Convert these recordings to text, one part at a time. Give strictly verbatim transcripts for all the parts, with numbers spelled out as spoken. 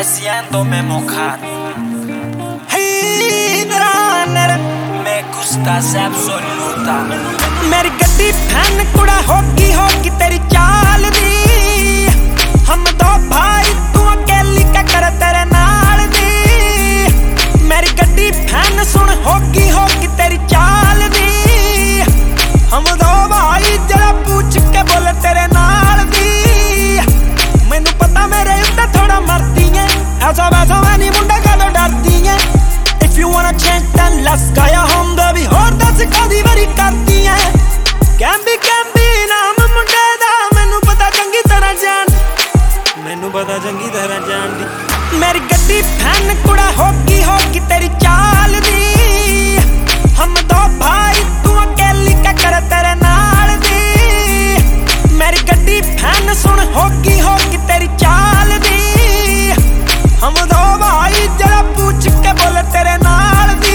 haciéndome mojar. Hey, runner, me gustas absoluta. मेरी गड्डी fan कुड़ा होगी होगी तेरी चाल दी। हम दो भाई तू अकेली क्या कर तेरे नाल दी। मेरी गड्डी फैन सुन होगी होगी तेरी चाल दी। हम दो भाई जरा पूछ के बोले तेरे नाल दी। मैनू पता मेरे उत्ते थोड़ा मरती है, ऐसा वैसा मैं नहीं मुंडा कदों डरती है। If you wanna change then let's go home baby, होर दस कदी वारी करती है। कैंबी कैंबी नाम मुंडे दा मैनू पता चंगी तरह जान, मैनू पता चंगी तरह जान दी। मेरी गड्डी फैन कुड़ा होगी होगी तेरी चाल दी। हम दो भाई तू अकेली क्या कर तेरे नाल दी। मेरी गड्डी फैन सुन होगी होगी तेरी चाल दी। हम दो भाई जरा पूछ के बोले तेरे नाल दी।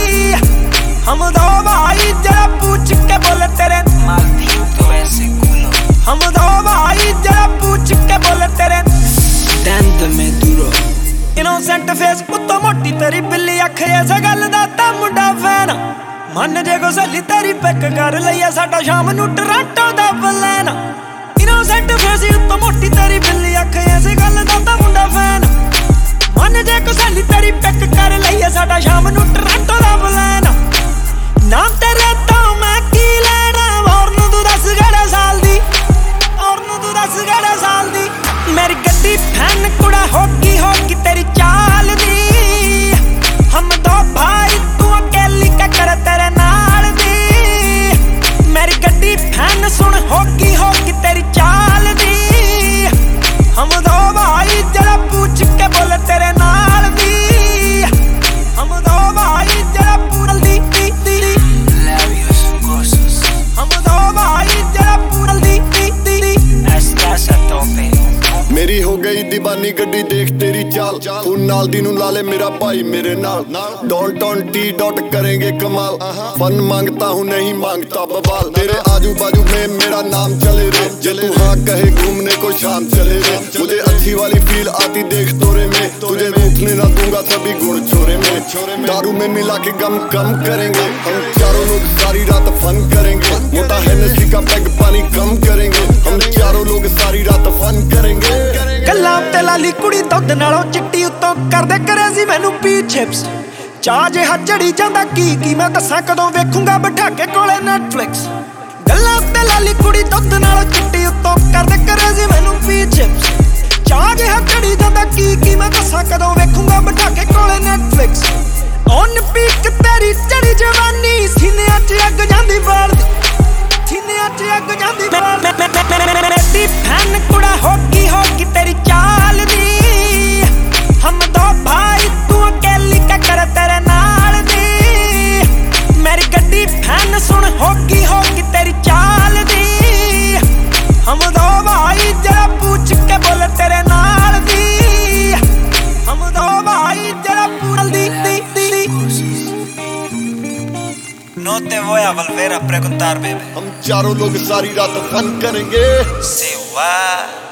हम दो भाई जरा पूछ के बोले तेरे maldito ese culo। हम दो भाई जरा पूछ के बोले तेरे dentame duro। इनोसेंट फेस उत्तो मोटी तेरी बिल्ली अख ऐसा गल दा ता मुंडा फैन। मन जे को सली तेरी पिक कर लईए साडा शाम नू टोरंटो दा प्लान। इनोसेंट फेस उत्तो मोटी तेरी बिल्ली अख ऐसे गल दा ता मुंडा फैन। मन जे को सली तेरी पिक कर लईए साडा शाम नू टोरंटो दा प्लान। नाम तेरे तो मैं की लेना, और नू तू दस गड़े साल दी, और नू तू दस गड़े साल दी। मेरी गड्डी फैन कुड़ा होगी होगी तेरी चाल दी। हम दो भाई तू अकेली क्या कर तेरे नाल दी। मेरी गड्डी फैन सुन होगी होगी तेरी चाल दी। हम दो भाई जरा पूछ के बोले तेरे नाल दी। हम दो भाई जरा पूछ दी दी दी labios jugosos। हम दो भाई जरा पूछ दी दी दी estás a tope। मेरी हो गई दीवानी गड्डी देख तेरी चाल। तू नाल दी नू लाले मेरा भाई मेरे नाल। डॉन टॉन टी डॉट करेंगे कमाल। फन मांगता हूँ नहीं मांगता बवाल। तेरे आजू बाजू में मेरा नाम चले रे। जे तू हाँ कहे घूमने को शाम चले रे। मुझे अच्छी वाली फील आती देख तोरे में। तुझे रोकने ना दूंगा सभी गुण छोरे में। दारू में मिला के गम कम करेंगे। हम चारों लोग सारी रात फन करेंगे। मोटा हेनेसी का पैग पानी कम करेंगे। हम चारों लोग सारी रात फन करेंगे। गल्लां ते लाली कुड़ी दुध नालों चिट्टी उत्तों करदे करेजी मैनू पी चिप्स। चाह जिहा चढ़ी जांदा की की मैं दसां कदों वेखूंगा बैठा के कोले नेटफ्लिक्स। गल्लां ते लाली कुड़ी दुध नालों चिट्टी उत्तों करदे करेजी मैनू पी चिप्स। चाह जिहा चढ़ी जांदा की की मैं दसां कदों वेखूंगा बैठा के कोले नेटफ्लिक्स। ऑन पीक तेरी चढ़ी जवानी सीनियां च अग जांदी बाल दी, सीनियां च अग जांदी बाल दी। मेरी फैन कुड़ा होगी होगी तेरी चाल दी। हम दो भाई तू अकेली क्या कर तेरे नाल दी। मेरी गड्डी फैन सुन होगी होगी तेरी चाल दी। हम दो भाई जरा पूछ के बोले तेरे नाल दी। हम दो भाई जरा पूछ दी दी दी। No te voy a volver a preguntar, bebé। हम चारों लोग सारी रात फन करेंगे। Se va।